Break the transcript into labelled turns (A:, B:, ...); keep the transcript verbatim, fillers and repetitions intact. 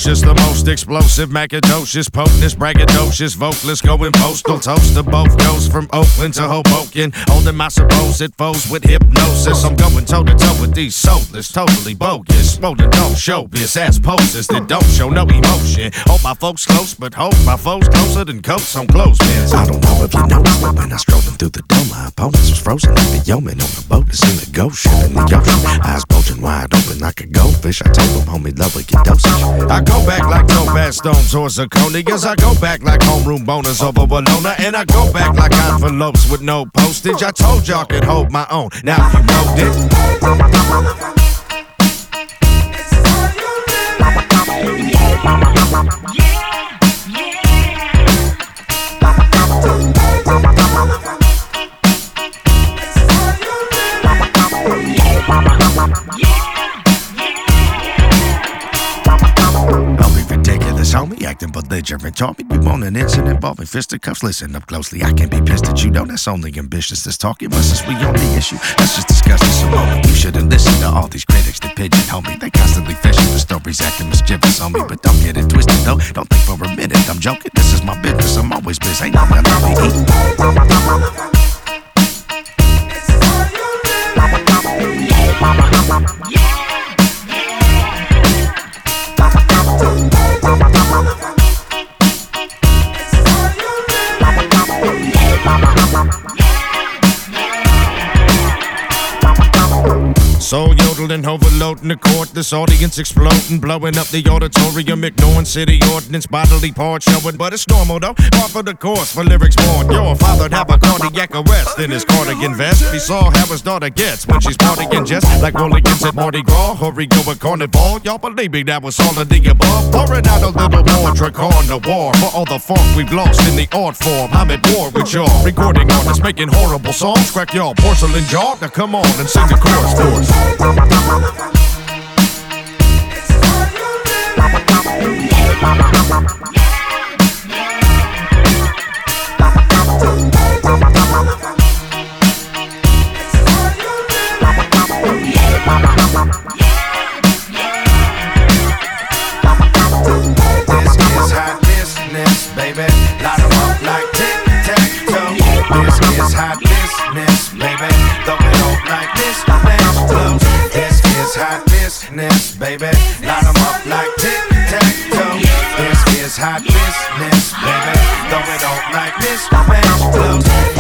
A: ferocious, the most explosive, macadocious, potentest, braggadocious, vocalist, going postal, toast to both coasts from Oakland to Hoboken, holding my supposed foes with hypnosis. I'm going toe to toe with these soulless, totally bogus, rolling don't showbiz ass poses that don't show no emotion. Hold my folks close, but hold my foes closer than coats on clothespins. I don't know if you noticed, but when I strolling through the dome, my opponents was frozen like the yeoman on a boat that's in a ghost ship in the ocean. Eyes bulging wide open like a goldfish. I told them, homie, love with your dosage. I go back like topaz stones or zirconias. I go back like homeroom boners over Bologna. And I go back like envelopes with no postage. I told y'all I could hold my own. Now you know it. Homie, acting belligerent, told me you want an incident involving fisticuffs. Listen up closely, I can't be pissed at you, though. That's only ambitious that's talking, but since we on the issue, let's just discuss this a moment. You shouldn't listen to all these critics that pigeonhole me. They constantly fishing for stories, acting mischievous on me, but don't get it twisted though. Don't think for a minute I'm joking. This is my business, I'm always busy. Ain't no man let me eat. So yodeling, overloading the court, this audience exploding, blowing up the auditorium, ignoring city ordinance, bodily parts showing, but it's normal though, par for the course for lyrics born. Your father'd have a cardiac arrest in his cardigan vest. He saw how his daughter gets when she's partying just like hooligans at Mardi Gras, Hurry-go at Carnival. Y'all believe me, that was all of the above. Pouring out a little more Dracar Noir for all the funk we've lost in the art form. I'm at war with y'all, recording artists making horrible songs. Crack y'all porcelain jaw, now come on and sing the chorus for us.
B: Baby, line them up like tic-tac-toe. This is hot business, baby. Though it don't like this, match close.